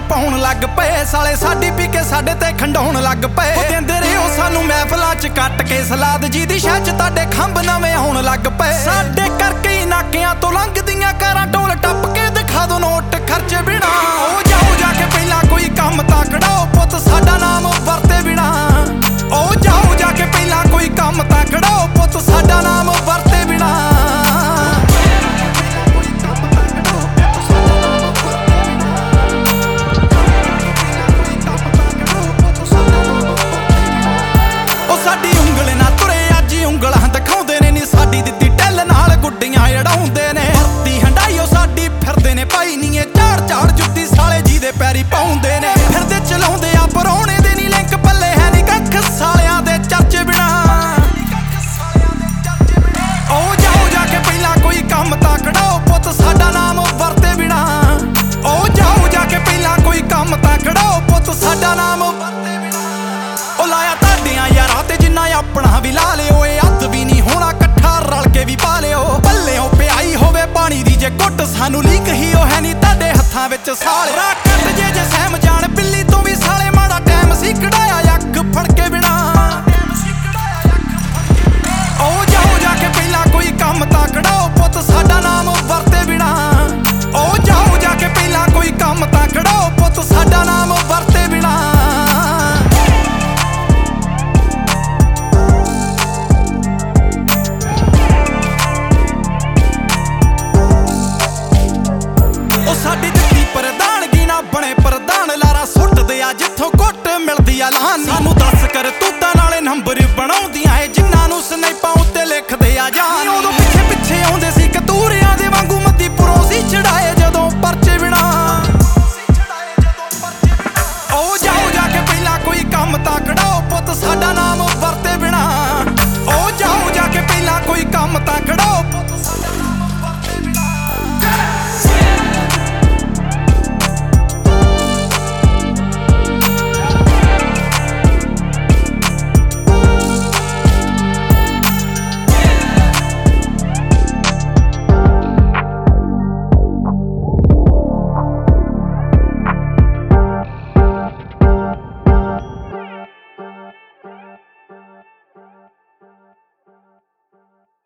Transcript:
ਪਾਉਣ ਲੱਗ ਪਏ ਸਾਲੇ ਸਾਡੀ ਪੀ ਕੇ ਸਾਡੇ ਤੇ ਖੰਡਾਉਣ ਲੱਗ ਪਏ। ਉਹ ਦਿੰਦੇ ਰਹੇ ਉਹ ਸਾਨੂੰ ਮਹਿਫਲਾਂ 'ਚ ਕੱਟ ਕੇ ਸਲਾਦ ਜੀ ਦੀ ਸ਼ਾਹ 'ਚ ਤੁਹਾਡੇ ਖੰਭ ਨਵੇਂ ਆਉਣ ਲੱਗ ਪਏ। ਸਾਡੇ ਕਰਕੇ ਹੀ ਨਾਕਿਆਂ ਤੋਂ ਲੰਘਦੀਆਂ ਕਾਰਾਂ ਢੋਲ ਟੱਪ ਕੇ ਦਿਖਾ ਦੋ ਨੋਟ ਖਰਚੇ ਬਿਨਾ। ਉਹ ਜਾਓ ਜਾ ਕੇ ਪਹਿਲਾਂ ਕੋਈ ਕੰਮ ਤਾਂ ਕਢਾਓ ਪੁੱਤ ਸਾਡਾ ਨਾਮ ਵਰਤੇ ਬਿਨਾ। ਉਹ ਜਾਓ ਜਾ ਕੇ ਪਹਿਲਾਂ ਕੋਈ ਕੰਮ ਤਾਂ ਕਢਾਓ ਪੁੱਤ ਸਾਡਾ ਨਾਮ ਵਰਤੇ ਬਿਨਾ। ਸਾਡੀ ਉਂਗਲ ਨਾ ਤੁਰੇ ਅੱਜ ਉਂਗਲਾਂ ਦਿਖਾਉਂਦੇ ਨੇ ਨੀ ਸਾਡੀ ਦਿੱਤੀ ਢਿੱਲ ਨਾਲ ਗੁੱਡੀਆਂ ਅੜਾਉਂਦੇ ਨੇ। ਭਰਤੀ ਹੰਡਾਈਓ ਸਾਡੀ ਫਿਰਦੇ ਨੇ ਭਾਈ ਨੀ ਇਹ ਝਾੜ ਝਾੜ ਜੁੱਤੀ ਸਾਲੇ ਜੀ ਦੇ ਪੈਰੀ ਪਾਉਂਦੇ ਨੇ। ਫਿਰਦੇ ਚਲਾਉਂਦੇ ਆ ਪਰੌਣੇ ਦੇ ਨੀ ਲਿੰਕ ਪੱਲੇ ਹੈ ਨੀ ਕੱਖ ਸਾਲਿਆਂ ਦੇ ਚਰਚੇ ਬਿਨਾ। ਉਹ ਜਾਓ ਜਾ ਕੇ ਪਹਿਲਾਂ ਕੋਈ ਕੰਮ ਤਾਂ ਕਢਾਓ ਪੁੱਤ ਸਾਡਾ ਨਾਮ ਵਰਤੇ ਬਿਨਾ। ਉਹ ਜਾਓ ਜਾ ਕੇ ਪਹਿਲਾਂ ਕੋਈ ਕੰਮ ਤਾਂ ਕਢਾਓ ਪੁੱਤ ਸਾਡਾ ਨਾਮ ਵਰਤੇ ਬਿਨਾ। ਉਹ ਲਾਇਆ ਤੁਹਾਡੀਆਂ ਯਾਰਾਂ ਤੇ ਜਿੰਨਾ ਆਪਣਾ ਵੀ ਲਾ ਲਿਓ ਇਹ ਹੱਥ ਵੀ ਨਹੀਂ ਹੋਣਾ ਇਕੱਠਾ ਰਲ ਕੇ ਵੀ ਪਾ ਲਿਓ। ਪੱਲਿਓਂ ਪਿਆਈ ਹੋਵੇ ਪਾਣੀ ਦੀ ਜੇ ਘੁੱਟ ਸਾਨੂੰ ਲੀਕ ਹੀ ਉਹ ਹੈ ਨਹੀਂ ਤੁਹਾਡੇ ਹੱਥਾਂ ਵਿੱਚ ਸਾਲੇ। ਕੱਟ ਜੇ ਸਹਿਮ ਜਾਣ ਬਿੱਲੀ ਤੋਂ ਵੀ ਸਾਲੇ ਮਾੜਾ ਟਾਈਮ ਸੀ ਕਢਾਇਆ ਅੱਖ ਫੜ ਕੇ ਬਿਨਾ। ਉਹ ਜਾਓ ਜਾ ਕੇ ਪਹਿਲਾਂ ਕੋਈ ਕੰਮ ਤਾਂ ਕਢਾਓ ਪੁੱਤ ਸਾਡਾ ਨਾਮ ਵਰਤੇ ਬਿਨਾ। ਉਹ ਜਾਓ ਜਾ ਕੇ ਪਹਿਲਾਂ ਕੋਈ ਕੰਮ ਤਾਂ ਕਢਾਓ ਪੁੱਤ ਸਾਡਾ ਨਾਮ ਵਰਤੇ ਬਿਨਾ। ਸਾਡੀ ਦਿੱਤੀ ਪ੍ਰਧਾਨਗੀ ਨਾ ਬਣੇ ਪ੍ਰਧਾਨ ਲਾਰਾ ਸੁੱਟਦੇ ਆ ਜਿੱਥੋਂ ਘੁੱਟ